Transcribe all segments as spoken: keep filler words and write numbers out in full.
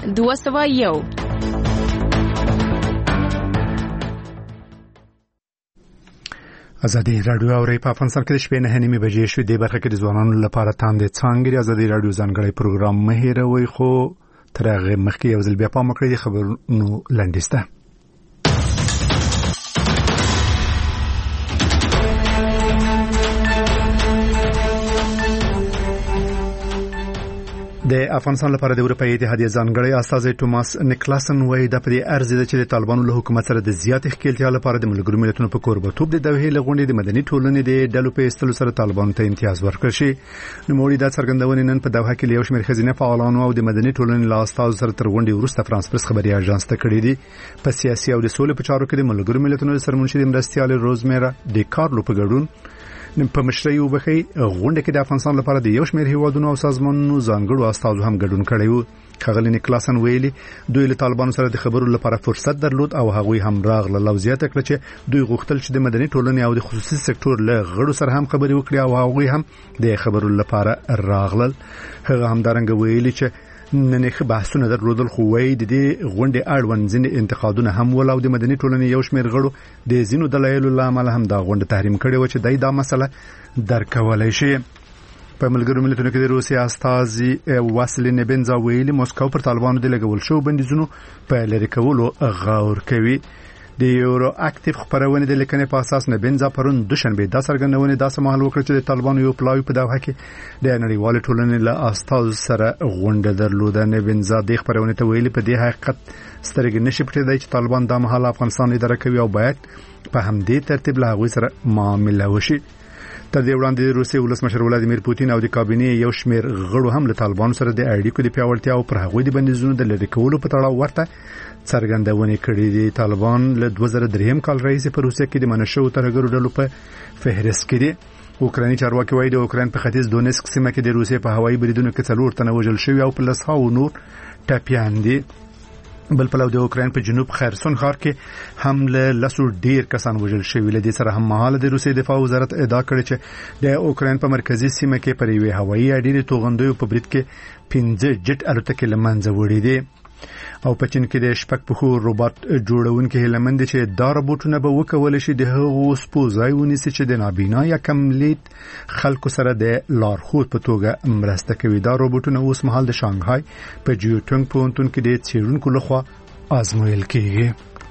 دوه سوه یو. ازادي رادیو اوري په افغانستان کې د شپې نه نیمه بجې شو د برخه کې د ځوانانو لپاره تاندې څنګه ازادي رادیو ځانګړی پروګرام مهیروي خو تر هغه مخکې یو ځل بیا پام وکړئ د خبرونو لنډیسته. د افغانستان لپاره د اروپאי اتحادیه ځانګړی استازی توماس نیکلاسن وایي د پدې ارزي چې د طالبانو له حکومت سره د زیات ښکېلتیا لپاره د ملګرو ملتونو په کوربتوب د دوحې لغونډې د مدني ټولنې د ډلو په استلو سره طالبانو ته امتیاز ورکړ شي. نو موږ د څرګندونې نن په دوحه کې یو شمېر خزینه فعالانو او د مدني ټولنې له استازو سره تر غونډې وروسته فرانس پرس خبري اژانس ته کړې دي. په سیاسي او د سولې په چارو کې د ملګرو ملتونو سرمنشي مرستيال روزمیرا د کارلو په ګډون په مشرۍ وبخي غونډه کې د افغانستان لپاره د یو شمېر هیوادونو او سازمانونو ځانګړو استازو هم ګډون کړی وو. خغلی نیکلاسن ویلي دوی له طالبانو سره د خبرو لپاره فرصت درلود او هغوی هم راغله لوزیات کړ چې دوی غوښتل چې د مدني ټولنې او د خصوصي سکتور له غړو سره هم خبري وکړي او هغوی هم د خبرو لپاره راغلل. هغه هم دارنګ ویلي چې نن ښه بحثونه درلودل خو وایي د دې غونډې اړوند ځینې انتقادونه هم ول او د مدني ټولنې یو شمېر غړو د ځینو دلایلو له امله هم دا غونډه تحریم کړې و چې دای دا مسله درک کولای شي. په ملګرو ملتونو کې د روسي استازي واسیلی نیبنزا ویلي موسکو پر طالبانو د لګول شو بندیزونو په لری کولو غور کوي. د یورو اکټیو خبرونه د لیکنې په اساس نیبنزا پرون دوشنبه د سرګندونې داسې مهال وکړ چې د طالبانو یو پلاوی په دوحه کې د نړیوال ټولنې له استازو سره غونډه درلوده. نیبنزا د خبرونه ته ویلي په دې حقیقت سترګې نشي پټېدای چې طالبان د مهال افغانستان اداره کوي او باید په همدې ترتیب له هغوی سره معامله وشي. تر دې وړاندې د روسي ولسمشر ولادیمیر پوتین او د کابینې یو شمېر غړو هم له طالبانو سره د اړیکو د پیاوړتیا او پر هغوی د بندیزونو د لری کولو په تړاو ورته څرګندونې کړې دي. طالبان له دوه زره درې کال راهیسې په روسیه کې د منشو ترهګرو ډلو په فهرست کې دي. اوکراني چارواکي وایي د اوکران په ختیځ دونیسک سیمه کې د روسیې په هوایي بریدونو کې څلور تنه وژل شوي او په لسهاو نور ټپیان دي. بل په لور د اوکران په جنوب خرسون ښار کې هم له لسو ډیر کسان وژل شوي. لدې سره هم مهاله د روسي دفاع وزارت ادعا کړې چې د اوکران په مرکزی سیمه کې پر یوې هوایي اډې د توغندیو په برید کې پنځه جټ الوتکې له منځه وړي دي. او په چین کې د شپږ پخو روباټ جوړونکي هلمند چې دا روبوټونه به وکول شي د هغو سپوزای ونیسي چې د نابینا یا کملید خلکو سره د لارښود په توګه مرسته کوي. دا روبوټونه اوس مهال د شانګهای په جیوټونګ پوهنتون کې د څېړونکو لخوا آزمویل کېږي.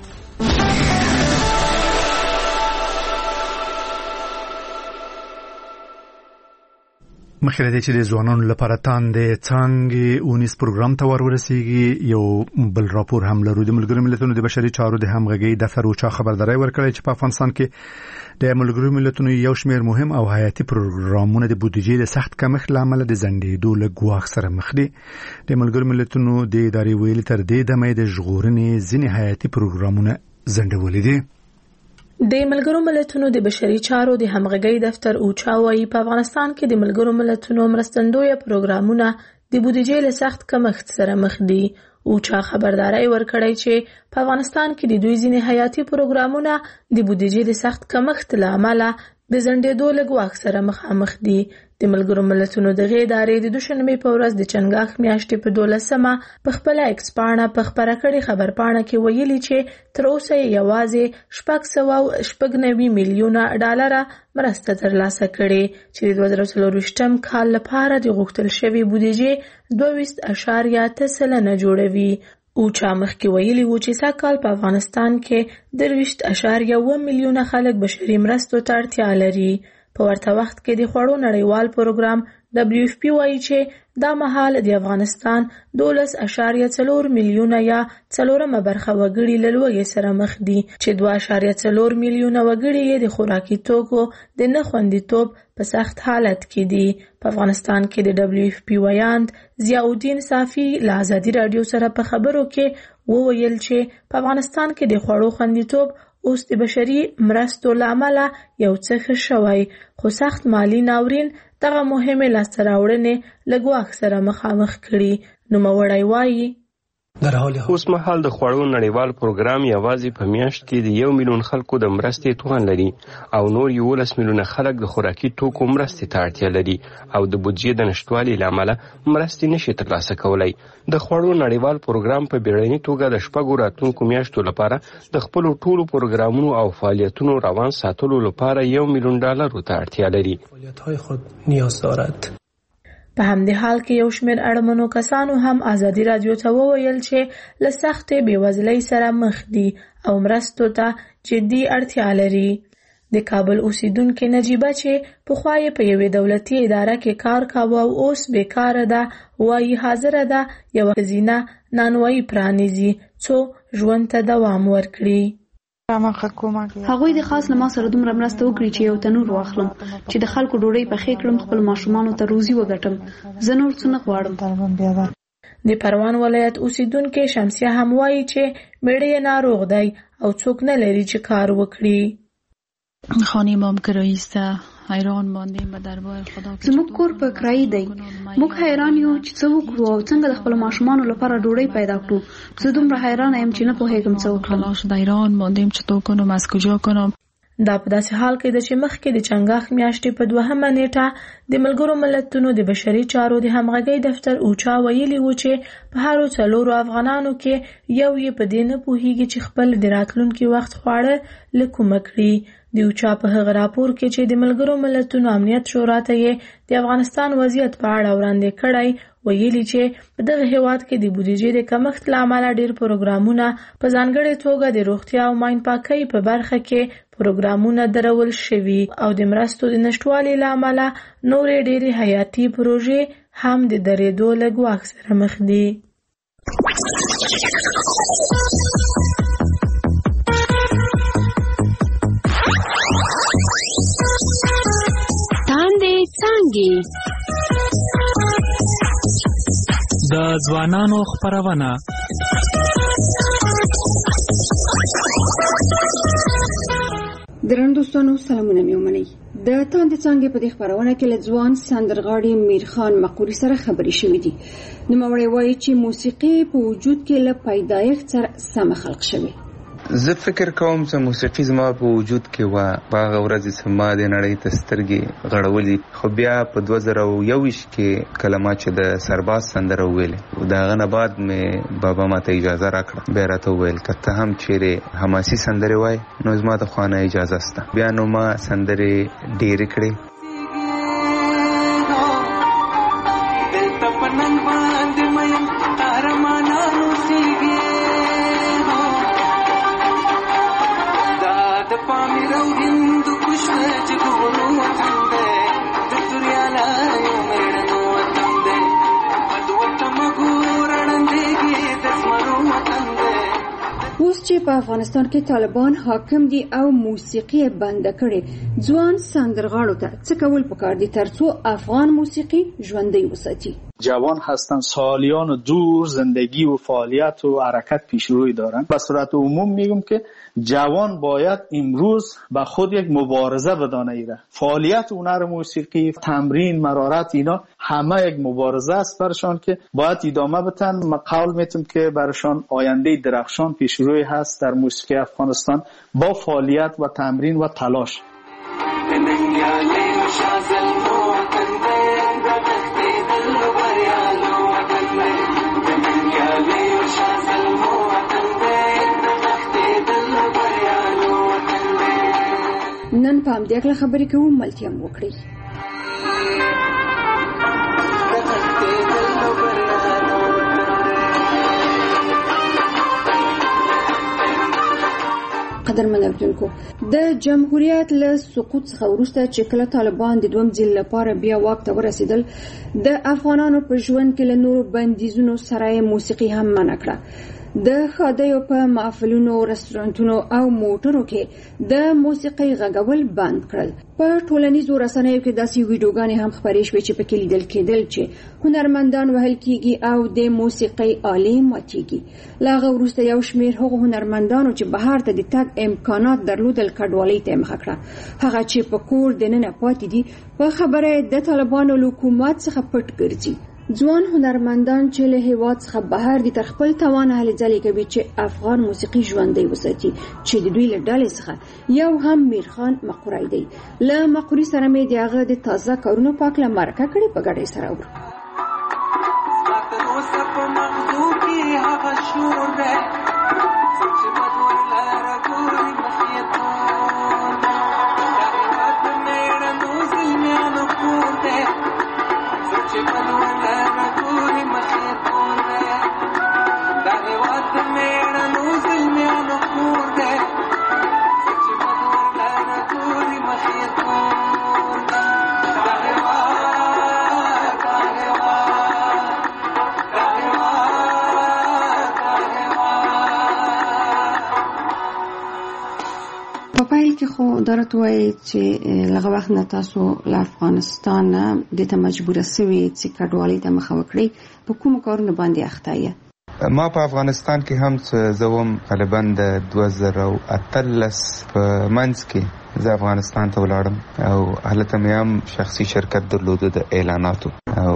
مخکې چې د ځوانانو لپاره تاندې څنګه اونیس پروګرام ته ورورسیږي یو بل راپور هم لرو. د ملګرو ملتونو د بشري چارو د همغږي دفتر او چا خبرداري ورکړی چې په افغانستان کې د ملګرو ملتونو یو شمېر مهم او حیاتي پروګرامونه د بودیجې د سخت کمښت لامل د زندېدو له ګواښ سره مخ دي. د ملګرو ملتونو د ادارې ویلي تر دې دمه د ژغورنې ځینې حیاتي پروګرامونه ځنډولي دي. د ملګرو ملتونو د بشري چارو د همغږي دفتر اوچا وايي په افغانستان کې د ملګرو ملتونو مرستندویه پروګرامونه د بودیجې له سخت کمښت سره مخ دي. اوچا خبرداري ورکړی چې په افغانستان کې د دوی ځینې حیاتي پروګرامونه د بودیجې د سخت کمښت له امله د زندېدو له ګواښ سره مخامخ دي. د ملګرو ملتونو دغه ادارې د دوشنبه په ورځ د چنګاښ میاشتې په دولسمه په خپل ایکس پاڼه په خبره کړې خبرپاڼه کې ویلي چې تر اوسه یوازې شپږ سوه شپږ نوي میلیونه ډالر مرسته ترلاسه کړې چې د دوه زره څلرویشتم کال لپاره د غوښتل شوی بودیجې دوه ویشت اعشاریه اته سلنه جوړوي. اوچا مخکې ویلي و چې سږکال په افغانستان کې درویشت اعشاریه اوه میلیونه خلک بشري مرستو ته اړتیا لري. په ورته وخت کې د خوړو نړیوال پروګرام دبلیو اف پی وایي چې دا مهال د افغانستان دولس اعشاریه څلور میلیونه یا څلورمه برخه وګړي له لوږې سره مخ دي چې دوه اعشاریه څلور میلیونه وګړي یې د خوراکي توکو د نه خوندیتوب په سخت حالت کې دي. په افغانستان کې د دبلیو اف پی ویاند ضیاء الدین صافي له ازادي رادیو سره په خبرو کې وویل چې په افغانستان کې د خوړو خوندیتوب اوس د بشري مرستو له امله یو څه ښه شوی، خو سخت مالی ناورین دغه مهمې لاسته راوړنې له ګواښ سره مخامخ کړي. نوموړی وایي اوس مهال د خوړو نړیوال پروګرام یوازې په میاشت کې د یو میلیون خلکو د مرستې توان لري او نور یولس میلیونه خلک د خوراکي توکو مرستې ته اړتیا لري او د بودیجې د نشتوالي له امله مرستې نشي ترلاسه کولی. د خوړو نړیوال پروګرام په بیړني توګه د شپږو راتلونکو میاشتو لپاره د خپلو ټولو پروګرامونو او فعالیتونو روان ساتلو لپاره یو میلیون ډالرو ته اړتیا لري. په همدې حال کې یو شمېر اړمنو کسانو هم ازادي راډیو ته وویل چې له سختې بېوزلۍ سره مخ دي او مرستو ته جدي اړتیا لري. د کابل اوسیدونکې نجیبه چې پخوا یې په یوې دولتي اداره کې کار کاوه او اوس بیکاره ده وایي حاضره ده یوه ښځینه نانوایي پرانیزي څو ژوند ته دوام ورکړي. هغوی د خاص له ما سره دومره مرسته وکړي چې یو تنور واخلم چې د خلکو ډوډۍ پخې کړم، خپل ماشومانو ته روزي وګټم. زه نور څه نه غواړم. د پروان ولایت اوسیدونکې شمسیه هم وایي چې میړه یې ناروغ دی او څوک نه لري چې کار وکړي. خانه ما هم کرایي سته، حیران ماندیم به دربار خدا. زموږ کور په کرایي دی. موږ حیران یو چې څه وکړو او څنګه د خپل ماشومانو لپاره ډوډۍ پیدا کړو. زه دومره حیران یم چې نه پوهېږم څه وکړم. شد حیران ماندیم چطور کنم، از کجا کنم. دا په داسې حال کې ده چې مخکې د چنګاښ میاشتې په دوهمه نیټه د ملګرو ملتونو د بشري چارو د همغږۍ دفتر اوچا ویلي و چې په هرو څلورو افغانانو کې یو یې په دې نه پوهېږي چې خپل د راتلونکي وخت خواړه له کومه کړي. د اوچا په هغه راپور کې چې د ملګرو ملتونو امنیت شورا ته یې د افغانستان وضعیت په اړه وړاندې کړی ویلي چې په دغه هیواد کې د بودیجې د کمښت له امله ډېر پروګرامونه په ځانګړې توګه د روغتیا او ماین پاکۍ په برخه کې پروګرامونه درول شوي او د مرستو د نشتوالي له امله نورې ډېرې حیاتي پروژې هم د درېدو له ګواښ سره مخ دي. تاندې څانګې د ځوانانو خپرونه. درنو دوستانو سلامونه مې ومنئ. د تاندې څانګې په دې خپرونه کې له ځوان سندرغاړي میرخان مقوري سره خبرې شوې دي. نوموړی وایي چې موسیقي په وجود کې له پیدایښت سره سمه خلق شوې. زه فکر کوم چې موسیقي زما په وجود کې و په هغه ورځ چې ما د نړۍ ته سترګې غړولې، خو بیا په دوه زره او یوویشت کې کله ما چې د سرباز سندره وویلې د هغه نه بعد مې بابا ما ته اجازه راکړه، بیا راته وویل که ته هم چیرې حماسي سندرې وایې نو زما د خوا نه اجازه شته. بیا نو ما سندرې ډېرې کړې. اوس چې په افغانستان کې طالبان حاکم دي او موسیقي بند کړي، ځوان سندرغاړو ته څه کول پکار دي ترڅو افغان موسیقی ژوندۍ وساتي؟ جوان هستن، سالیان دور زندگی و فعالیت و حرکت پیشروی دارن. به صورت عموم میگم که جوان باید امروز به خود یک مبارزه بدانه ایره. فعالیت هنر موسیقی، تمرین، مرارت اینا همه یک مبارزه است برشان که باید ادامه بدن. من قول میتونم که برشان آینده درخشان پیشروی هست در موسیقی افغانستان با فعالیت و تمرین و تلاش. نن په همدې اړه خبرې کوو، ملتیا مو وکړئ. قدرمن اوریدونکو، د جمهوریت له سقوط څخه وروسته چې کله طالبان د دویم ځل لپاره بیا واک ته ورسېدل، د افغانانو په ژوند کې له نورو بندیزونو سره موسیقي هم منع کړه. د ښادیو په محفلونو، رستورانتونو او موټرو کې د موسیقۍ غږول بند کړل. په ټولنیزو رسنیو کې داسې ویډیوګانې هم خپرې شوې چې پکې لیدل کېدل چې هنرمندان وهل کېږي او د موسیقۍ آلې ماتېږي. له هغه وروسته یو شمېر هغو هنرمندانو چې بهر ته د تګ امکانات درلودل کډوالۍ ته یې مخه کړه. هغه چې په کور دننه پاتې دي په خبره د طالبانو له حکومت څخه پټ ګرځي. ځوان هنرمندان چې له هیواد څخه بهر دي تر خپل توان هلې ځلې کوي چې افغان موسیقي ژوندۍ وساتي، چې د دوی له ډلې څخه یو هم میرخان مقوري دی. له مقوري سره مې د هغه د تازه کارونو په هکله مرکه کړې، په ګډه یې سره اورو. خو درته وایي چې لږ وخت نه تاسو له افغانستان د ته مجبوره سوي چې کډوالۍ ته مخه وکړئ، په کوم کارونه باندې اخته یې؟ ما په افغانستان کې هم زوم غالبا د دوه زره اتلس په منځ کې زه افغانستان ته ولاړم او هلته مې هم شخصي شرکت درلوده د اعلاناتو او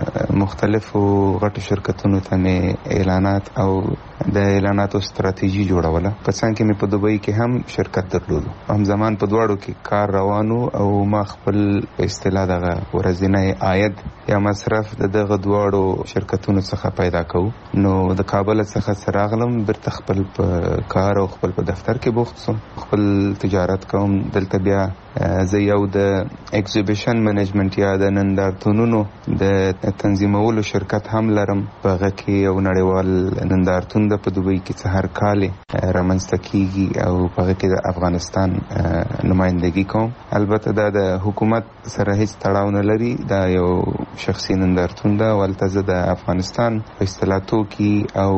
مختلفو غټو شرکتونو ته مې اعلانات او د اعلاناتو ستراتیژي جوړوله. په څنګ کې مې په دوبۍ کې هم شرکت درلودو. هم زمان په دواړو کې کار روانو او ما خپل اصطلاح دغه ورځنی عاید یا مصرف د دغه دواړو شرکتونو څخه پیدا کوو. نو د کابل څخه سراغلم برته خپل په کار او خپل په دفتر کې بوخت سوم، خپل تجارت کوم. دلته بیا زه یو د ایگزیبیشن منیجمنت یا د نندارتونونو د تنظیمولو شرکت هم لرم. په هغه کې یو نړیوال نندارتون د په دوبۍ کې څه هر کال رامنځته کیږي او په هغه کې د افغانستان نمائندګي کوم. البته دا د حکومت سره هیڅ تړاو نه لري، دا یو شخصي نندارتون ده. ولته زه د افغانستان په اصطلاح توکي او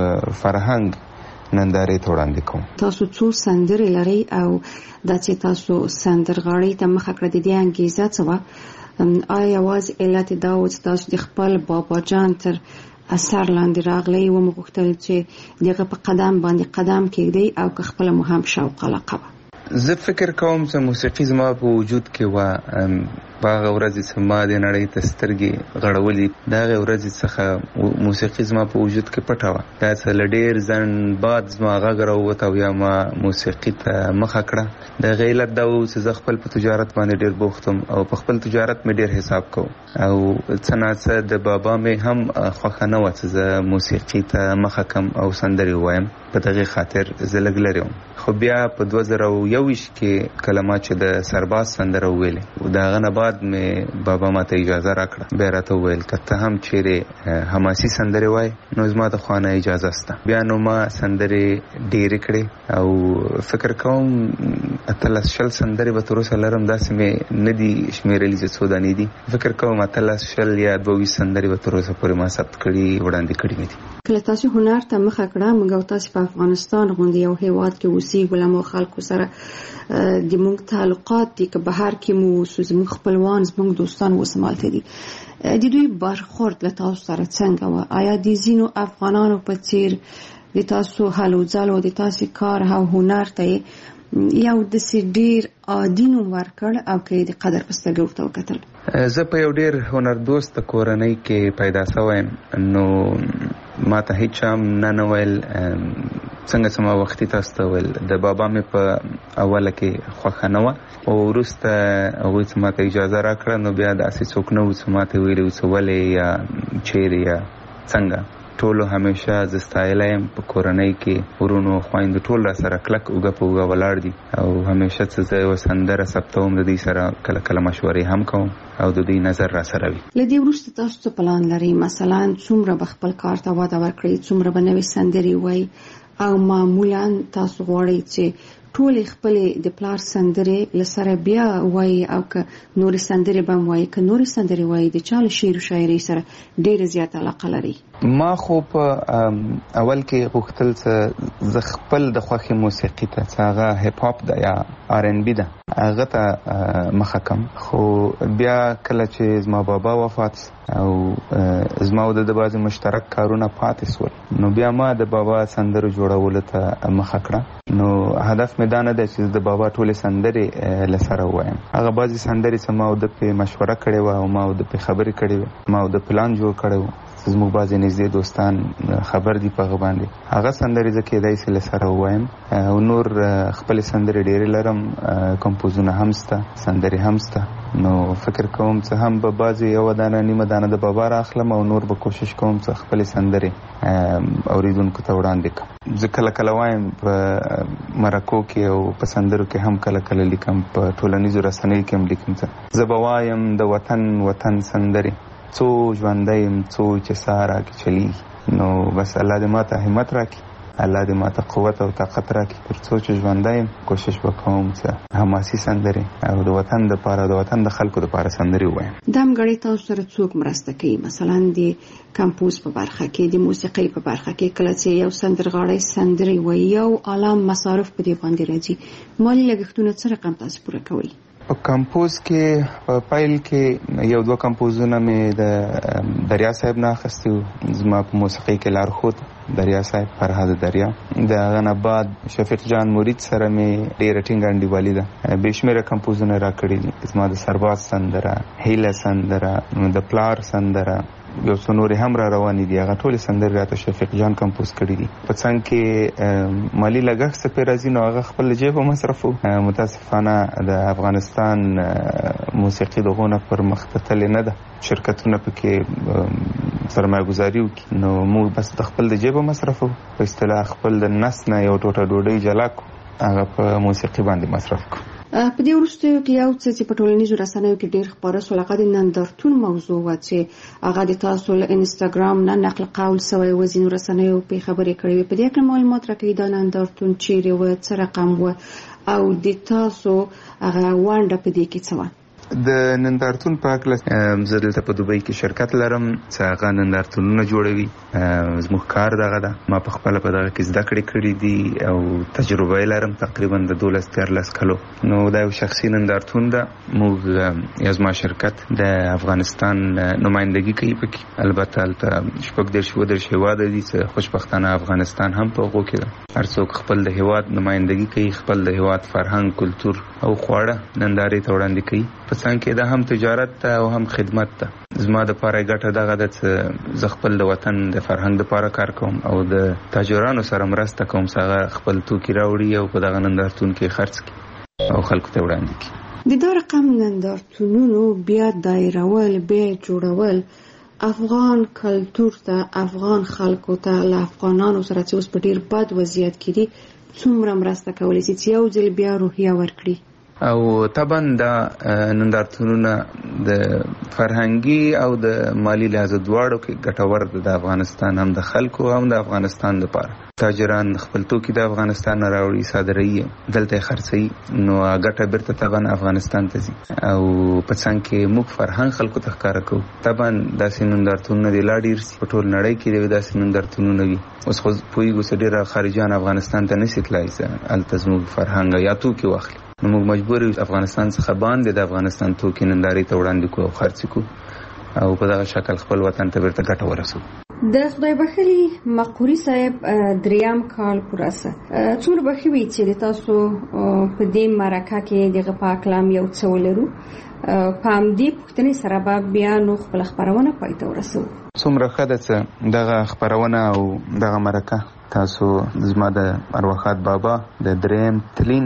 فرهنګ نندارې ته وړاندې کوم. تاسو څو سندرې لرئ او دا چې تاسو سندرغاړي ته مخه کړه، د دې انګیزه څه وه؟ آیا یوازې علت دا و چې تاسو د خپل بابا جان تر اثر لاندې راغلی و مو غوښتل چې دغه په قدم باندې قدم کېږدئ او که خپله مو هم شوق علاقه وه؟ زه فکر کوم چې موسیقي زما په وجود کې وه. په هغه ورځې چې ما د نړۍ ته سترګې غړولې، د هغې ورځې څخه موسیقي زما په وجود کې پټه وه. دا څه له ډېر ځنډ بعد زما غږ راووت او یا ما موسیقي ته مخه کړه. د هغې علت دا و چې زه خپل په تجارت باندې ډېر بوخت وم او په خپل تجارت مې ډېر حساب کوم او څه ناڅه د بابا مې هم خوښه نه وه چې زه موسیقي ته مخه کم او سندرې ووایم. په دغې خاطر زه لږ لرې وم. خو بیا په دوه زره یوویشت کې کله ما چې د سرباز سندره وویلې، د هغه نه بعد مې بابا ما ته اجازه راکړه. بیا راته وویل که ته هم چیرې حماسي سندرې وایې نو زما د خوا نه اجازه شته. بیا نو ما سندرې ډېرې کړې او فکر کوم اتلس شل سندرې به تر اوسه لرم. داسې مې نه دي شمېرلي چې څو دانې دي. فکر کوم اتلس شل یا دوه ویشت سندرې به تر اوسه پورې ما ثبت کړي وړاندې کړي مې دي. کله تاسو هنر ته مخه کړه، موږ او تاسو په افغانستان غوندې یو هیواد کې اوسېږو، له مو خلکو سره د موږ تعلقات دي که بهر کې مو اوسو، زموږ خپلوان زموږ دوستان اوس همالته دي. د دوی برخورد له تاسو سره څنګه وه؟ آیا د ځینو افغانانو په څېر د تاسو هلو ځلو د تاسې کار او هنر ته یو داسې ډېر عادي نوم ورکړ او که یې د قدر په سترګه ورته وکتل؟ زه په یو ډېر هنردوسته کورنۍ کې پیدا شوی یم، نو ما ته هیچ هم نه نه ویل. څنګه چې ما وختي تاسو ته ویل، د بابا مې په اوله کې خوښه نه وه او وروسته هغوی چې ما ته اجازه راکړه نو بیا داسې څوک نه و چې ما ته ویلي و چې ولې یا چیرې یا څنګه. ټولو همیشه زه ستایلی یم. په کورنۍ کې ورونو خویندو ټول را سره کلک اوږه په اوږه ولاړ دي او همیشه چې زه یوه سندره ثبتوم د دوی سره کله کله مشورې هم کوم او د دوی نظر را سره وي. له دې وروسته تاسو څه پلان لرئ؟ مثلا څومره به خپل کار ته وده ورکړئ، څومره به نوې سندرې وایي او معمولا تاسو غواړئ چې ټولې خپلې د پلار سندرې له سره بیا وایي او که نورې سندرې به هم وایي، که نورې سندرې وایي د چا له شعر و شاعرۍ سره ډېره زیاته علاقه لرئ؟ ما خو په اول کې غوښتل چې زه خپل د خوښې موسیقي ته چې هغه هیپ هاپ ده یا آر ان بي ده هغه ته مخه کم. خو بیا کله چې زما بابا وفات او زما او د بعضې مشترک کارونه پاتې سول نو بیا ما د بابا سندرو جوړولو ته مخه کړه. نو هدف مې دا نه ده چې د بابا ټولې سندرې له سره ووایم. هغه بعضې سندرې چې ما او ده پې مشوره کړې وه او ما او ده پې خبرې کړې وې، ما او ده پلان جوړ کړی و. زموږ بعضې نږدې دوستان خبر دي په هغه باندې. هغه سندرې زه کېدای سي له سره ووایم. او نور خپلې سندرې ډېرې لرم، کمپوزونه هم شته، سندرې هم شته. نو فکر کوم چې هم به بعضې یوه دانه نیمه دانه د بابا راخلم او نور به کوشش کوم چې خپلې سندرې اوریدونکو ته وړاندې کړم. زه کله کله وایم په مرکو کې او په سندرو کې هم کله کله لیکم، په ټولنیزو رسنیو کې هم لیکم چې زه به وایم د وطن وطن سندرې، څو ژوندی یم څو چې ساه راکې چلیږي. نو بس الله دې ما ته همت راکړي، الله دې ما ته قوت او طاقت راکړي، تر څو چې ژوندی یم کوشش به کوم چې حماسي سندرې او د وطن دپاره د وطن د خلکو دپاره سندرې ووایم. دا همغړی تاسو سره څوک مرسته کوي؟ مثلا د کمپوز په برخه کې، د موسیقۍ په برخه کې، کله چې یو سندرغاړی سندرې وایي یو عالم مصارف په دې باندې راځي، مالي لګښتونه څه رقم تاسو پوره کوئ؟ په کمپوز کې په پیل کې یو دوه کمپوزونه مې د دریا صاحب نه اخیستي وو. زما په موسیقۍ کې لارښود دریا صاحب، فرهاد دریا. د هغه نه بعد شفیق جان مرید سره مې ډېره ټینګه انډیوالي ده. بې شمېره کمپوزونه راکړي دي. زما د سرباز سندره، هیله سندره، د پلار سندره، یو څو نورې هم را روانې دي. هغه ټولې سندرې راته شفیق جان کمپوز کړي دي. په څنګ کې مالي لګښت څه پرې راځي نو هغه خپل جیبه مصرف و. متاسفانه د افغانستان موسیقي دغونه پرمخ تللې نه ده، شرکتونه پکې سرمایه ګزاري وکړي. نو موږ بس د خپل د جیبه مصرف و، په اصطلاح خپل د نس نه یو ټوټه ډوډۍ جلا کړو، هغه په موسیقي باندې مصرف کړو. په دې وروستیو کې یو څه چې په ټولنیزو رسنیو کې ډېر خپاره شول هغه د نندارتون موضوع وه چې هغه د تاسو له انسټاګرام نه نقل قول سوی و، ځینو رسنیو پرې خبرې کړې وې. په دې کې معلومات راکوي دا نندارتون چیرې و، څه رقم و، او د تاسو هغه ونډه په دې کې څه وه؟ د نندارتون په هکله زه دلته په دوبۍ کې شرکت لرم چې هغه نندارتونونه جوړوي. زموږ کار دغه ده. ما په خپله په دغه کې زده کړې کړي دي او تجربه یې لرم تقریبا د دولس دیارلس کلو. نو دا یو شخصي نندارتون ده. موږ یا زما شرکت د افغانستان نمایندګي کوي پکې. البته هلته شپږ دېرش اووه دېرش هېواده دي چې خوشبختانه افغانستان هم په هغو کې ده. هر څوک خپل د هېواد نمایندګي کوي، خپل د هېواد فرهنګ، کلتور او خواړه نندارې ته وړاندې کوي. په څنګ کې دا هم تجارت ته او هم خدمت ته. زما د پاره ګټه دغه ده چې زه خپل د وطن د فرهنګ دپاره کار کوم او د تاجرانو سره مرسته کوم چې هغه خپل توکي راوړي او په دغه نندارتون کې خرڅ کړي او خلکو ته وړاندې کړي. د دا رقم نندارتونونو بیا دایرول، بیا جوړول افغان کلتور ته، افغان خلکو ته، له افغانانو سره چې اوس په ډېر بد وضعیت کې دي څومره مرسته کولی شي چې یو ځل بیا روحیه ورکړي؟ او طبعا دا نندارتونونه د فرهنګي او د مالی لحاظ دواړو کې ګټور د افغانستان هم د خلکو هم د افغانستان لپاره. تاجران خپل توکي د افغانستان نه راوړي، صادروي، دلته یې خرڅوي، نو ګټه بیرته طبعا افغانستان ته ځي. او په څنګ کې موږ فرهنګ خلکو ته ښکاره کوو. طبعا داسې نندارتونونه دې لا ډېر سي، په ټول نړۍ کې دې داسې نندارتونونه وي. اوس خو پوهېږو چې ډېره خارجیان افغانستان ته نشي تللی چې هلته زموږ فرهنګ یا توکي واخلي. نو موږ مجبور یو افغانستان څخه باندې د افغانستان توکي نندارې ته وړاندې کړو او خرڅ کړو او په دغه شکل خپل وطن ته بیرته ګټه ورسوو. د خدای بخښلي مقوري صاحب دریم کال پوره څه څومره به ښه وي چې د تاسو په دې مرکه کې دغه په هکله یو څه ولرو. په همدې پوښتنې سره به بیا نو خپله خپرونه پای ته ورسوو. څومره ښه ده چې دغه خپرونه او دغه مرکه تاسو زما د ارواښاد بابا د دریم تلین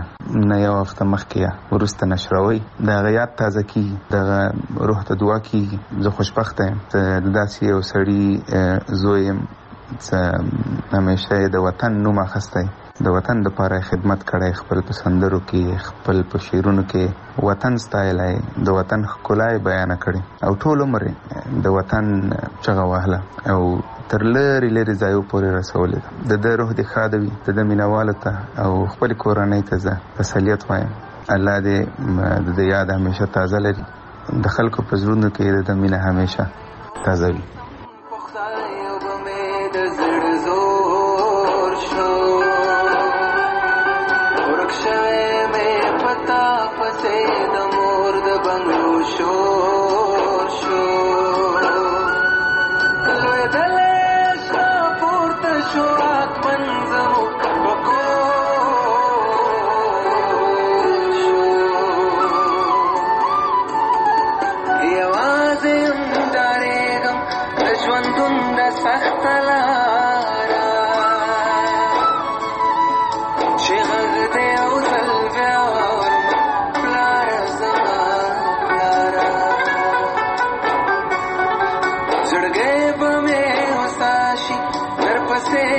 نه یو هفته مخکې وروسته نشروئ. د هغه یاد تازه کېږي، دغه روح ته دعا کېږي. زه خوشبخته یم چې داسې یو سړي زوی یم چې همیشه یې د وطن نوم اخیستی، د وطن دپاره خدمت کړی، خپل په سندرو کې، خپل په شعرونو کې وطن ستایلی، د وطن ښکلا یې بیانه کړې او ټول عمر د وطن چغه وهله او تر لرې لرې ځایو پورې رسولې ده. د ده روح دې ښاده وي. د ده مینهوالو ته او خپلې کورنۍ ته زه تسلیت وایم. الله دې د ده یاد همیشه تازه لري، د خلکو په زړونو کې د ده مینه همیشه تازه وي.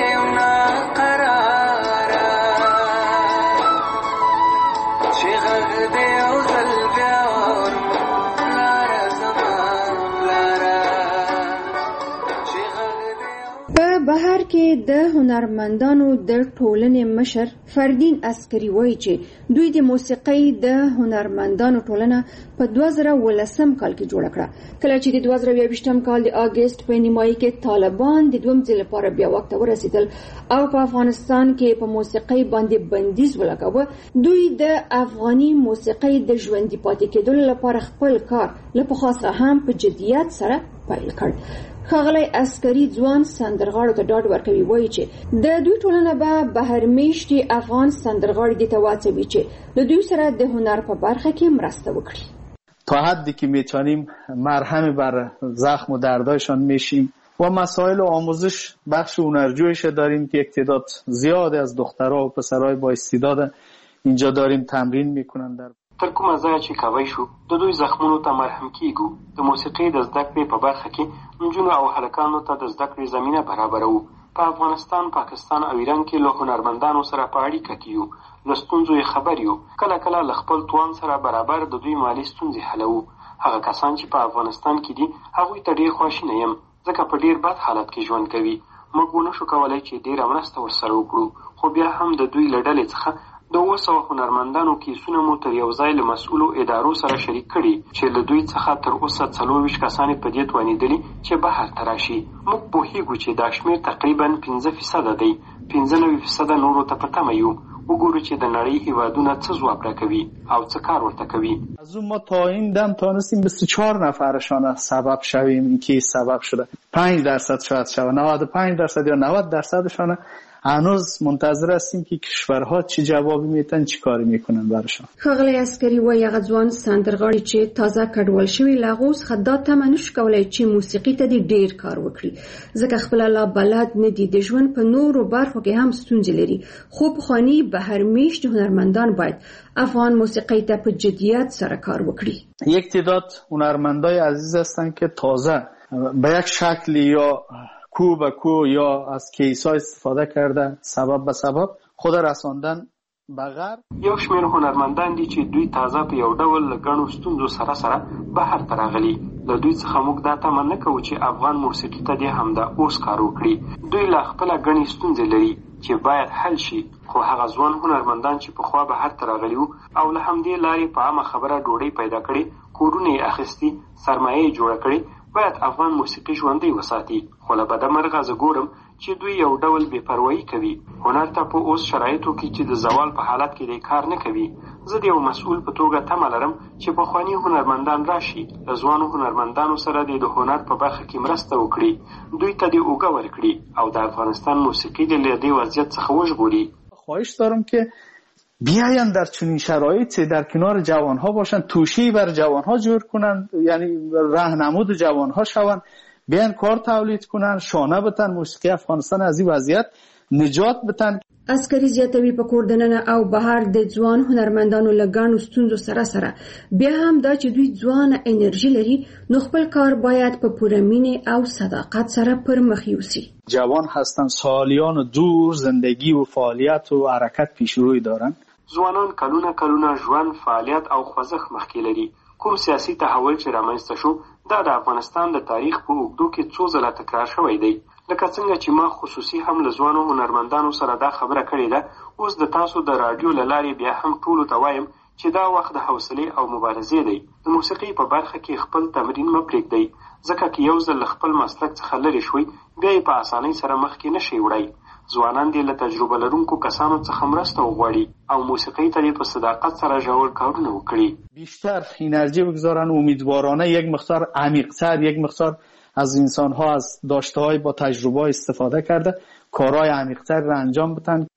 بهر کې د هنرمندانو د ټولنې مشر فردین عسکري وایي چې دوی د موسیقۍ د هنرمندانو ټولنه په دوه زره ولسم کال کې جوړه کړه، کله چې د دوه زره یوویشتم کال د اگست په نیمایي کې طالبان د دویم ځل لپاره بیا واک ته ورسېدل او په افغانستان کې په موسیقۍ باندې بندیز ولګاوه. دوی د افغاني موسیقۍ د ژوندي پاتې کېدو لپاره خپل کار له پخوا څخه هم په جدیت سره پیل کړ. ښاغلی عسکري ځوان سندرغاړو ته ډاډ ورکوي، وایي چې د دوی ټولنه به بهر میشتي افغان سندرغاړي دې ته واچوي چې له دوی سره د هنر په برخه کې مرسته وکړي. تا حدی که میتونیم مرهم بر زخم و دردایشان میشیم و مسائل آموزش بخش هنرجویش داریم که یک تعداد زیاد از دخترها و پسرهای با استعداد اینجا داریم تمرین میکنن. در تر کومه ځای چې کوی شو د دوی زخمونو ته مرهم کیږو. د موسیقۍ د زده کړې په برخه کې نجونو او هلکانو ته د زده کړې زمینه برابروو. په افغانستان، پاکستان او ایران کې له هنرمندانو سره په اړیکه کې یو، له ستونزو یې خبر یو، کله کله له خپل توان سره برابر د دوی مالي ستونزې حلوو. هغه کسان چې په افغانستان کې دي هغوی ته ډېر خواشینی یم، ځکه په ډېر بد حالت کې ژوند کوي. موږ ونشو کولی چې ډېره مرسته ورسره وکړو، خو بیا هم د دوی له ډلې څخه د اوه سوه هنرمندانو کیسونه مو تر یو ځای له مسؤلو ادارو سره شریک کړي چې له دوی څخه تر اوسه څلورویشت کسان یې په دې توانېدلي چې بهر ته راشي. موږ پوهېږو چې دا شمېر تقریبا پنځه فیصده دی. پنځه نوي فیصده نورو ته په تمه یو. وګورو چې د نړۍ هیوادونه څه ځواب راکوي او څه کار ورته کوي. از اون ما تا این دم تانستیم بیست و چهار نفرشان سبب شویم این که سبب شده پنج درصد شاید شود نود و پنج درصد یا نود درصدشان هنوز منتظر هستیم که کشورها چه جوابی میتن چی کاری میکنن برشان. ښاغلی عسکري وایي هغه ځوان سندرغاړي چې تازه کډوال شوي له هغو څخه دا تمه نشو کولی چې موسیقي ته دې ډېر کار وکړي، ځکه خپله لا بلد نه دي. د ژوند په نورو برخو کې هم ستونزې لري، خو پخواني بهر میشتي هنرمندان باید افغان موسیقۍ ته په جدیت سره کار وکړي. یک تعداد هنرمندای عزیز هستن که تازه به یک شکلی یا کو به کو یا از کیسا استفاده کرده سبب به سبب خود رساندن به غرب. یو شمېر هنرمندان دي چې دوی تازه په یو ډول له ګڼو ستونزو سره سره بهر ته راغلي. له دوی څخه موږ دا تمه نه کوو چې افغان موسیقي ته دې همدا اوس کار وکړي. دوی لا خپله ګڼې ستونزې لري چې باید حل شي، خو هغه ځوان هنرمندان چې پخوا بهر ته راغلي وو او له همدې لارې په عامه خبره ډوډۍ پیدا کړې، کورونه یې اخیستي، سرمایه یې جوړه کړې، باید افغان موسیقي ژوندۍ وساتي. خو له بده مرغه زه ګورم چې دوی یو ډول بې پروایي کوي. هنر ته په اوس شرایطو کې چې د زوال په حالت کې دی کار نه کوي. زه د یو مسؤل په توګه تمه لرم چې پخواني هنرمندان راشي، د ځوانو هنرمندانو سره د هنر په برخه کې مرسته وکړي، دوی ته دې اوږه ورکړي او د افغانستان موسیقي دې له دې وضعیت څخه وژغوري. خواهش دارم که بیاین در چنین شرایطی در کنار جوانها باشن، توشی بر جوانها جور کنن، یعنی راهنمود جوانها شون، بیاین کار تولید کنن، شانه بتن، موسیقی افغانستان از این وضعیت نجات بتن. عسکري زیاتوي په کور دننه او بهر د ځوان هنرمندانو له ګڼو ستونزو سره سره بیا هم دا چې دوی ځوانه انرژي لري، نو خپل کار باید په پوره مینې او صداقت سره پر مخ یوسي. جوان هستن، سالیان دور زندگی و فعالیت و حرکت پیش روی دارن. ځوانان کلونه کلونه ژوند، فعالیت او خوځښت مخکې لري. کوم سیاسي تحول چې رامنځته شو دا د افغانستان د تاریخ په اوږدو کې څو ځله تکرار شوی دی. لکه څنګه چې ما خصوصي هم له ځوانو هنرمندانو سره دا خبره کړې ده، اوس د تاسو د راډیو له لارې بیا هم ټولو ته وایم چې دا وخت د حوصلې او مبارزې دی. د موسیقۍ په برخه کې خپل تمرین مه پرېږدئ، ځکه که یو ځل له خپل مسلک څخه لرې شوئ بیا یې په اسانۍ سره مخکې نشئ وړی. ځوانان دې له تجربه لرونکو کسانو څخه مرسته وغواړي او موسیقۍ ته دې په صداقت سره ژور کارونه وکړي. بیشتر انرژی بگذارن، امیدوارانه یک مقدار عمیق‌تر، یک مقدار از انسان‌ها از داشته‌های با تجربه استفاده کرده کارهای عمیق‌تر را انجام بدن.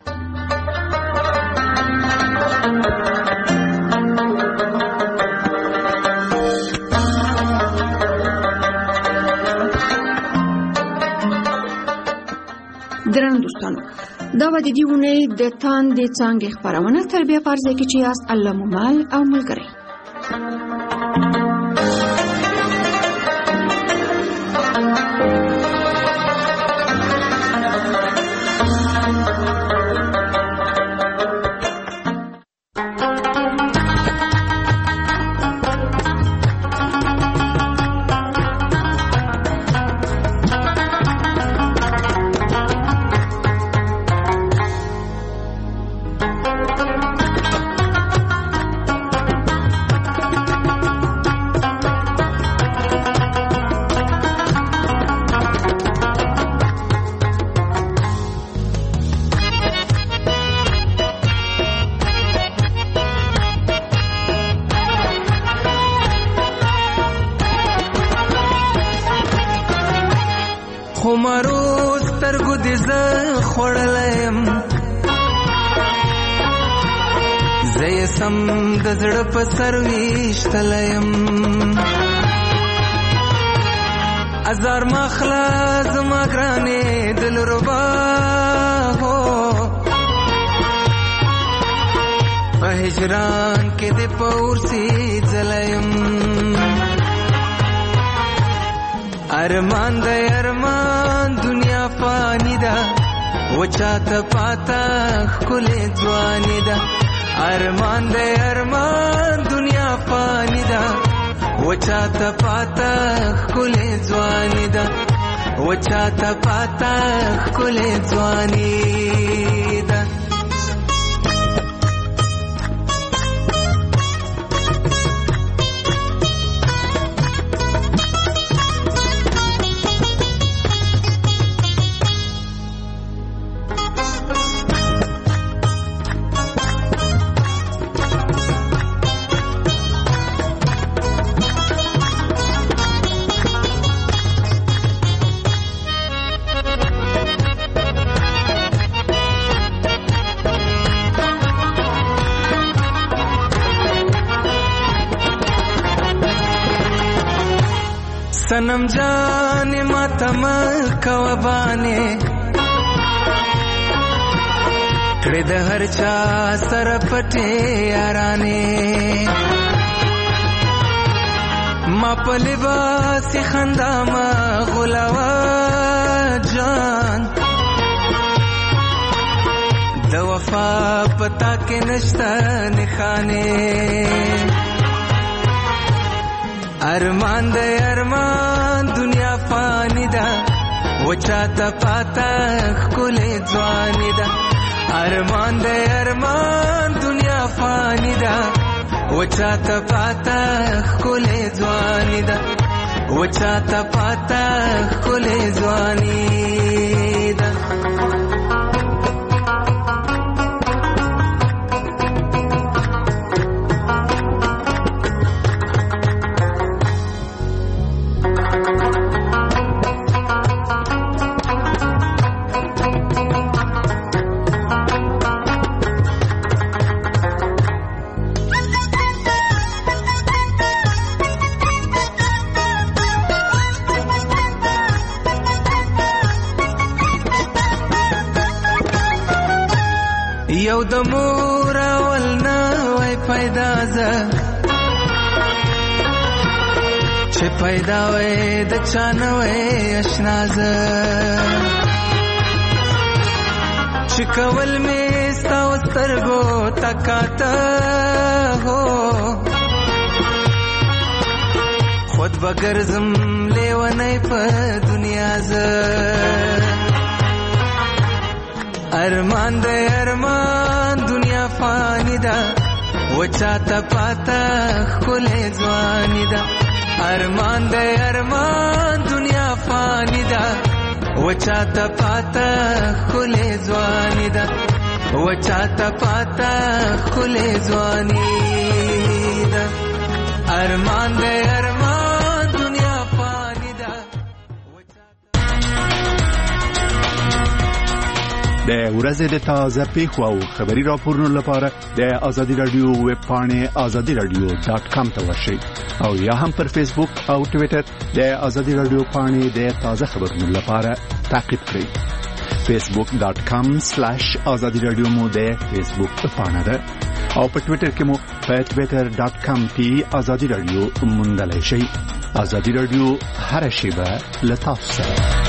درنو دوستانو، دا به د دې اونۍ د تاندې څانګې خپرونه تر بیا په ځای کې چې یاست الله مو مل او ملګری. دې زه خوړلیم زه یې سم د زړه په سر ویشتلیم ازار مخلا زما ګرانې دلربا هو په هجران کې دې په ورسي ځلیم ارمان د ارمان دنیا فانی ده وچاته پاتا ښکلې ځواني ده ارمان د ارمان دنیا فانی ده وچاته پاتا ښکلې ځواني ده وچاته پاتا ښکلې ځواني ده सनम जाने मातम कवबाने कड़े द हर चा सरपटे याराने मा पलिबास खंदा मा गुलावा जान द वफा पता के नश्ता निखाने अरमान दे अरमान दुनिया फानी दा वचाता पाता खुले ज़वानी दा अरमान दे अरमान दुनिया फानी दा वचाता पाता खुले ज़वानी दा वचाता पाता खुले ज़वानी दा یو د مور اول نه وای پیدا زه چې پیدا وای د چا نه وای اشنا زه چې کول مې ستا و سترګو تکاته هو خود به ګرځم لیونی په دنیا زه अरमान दे अरमान दुनिया फानी दा वचाता पाता खुले ज़वानी दा अरमान दे अरमान दुनिया फानी दा वचाता पाता खुले ज़वानी दा वचाता पाता खुले ज़वानी दा अरमान दे अरमान दुनिया फानी दा د ورځې د تازه پیښو او خبري راپورونو لپاره د آزادي رادیو ویب پاڼه آزادي رادیو ډاټ کام ته ورشئ او یا هم پر فیسبوک او ټوئیټر د آزادي رادیو پاڼه د تازه خبرونو لپاره تعقیب کړئ facebook dot com slash azadi radio مو د فیسبوک پاڼه ده او په ټوئیټر کې مو په twitter dot com پی آزادي رادیو موندلای شئ آزادي رادیو هر شیبه لتاسو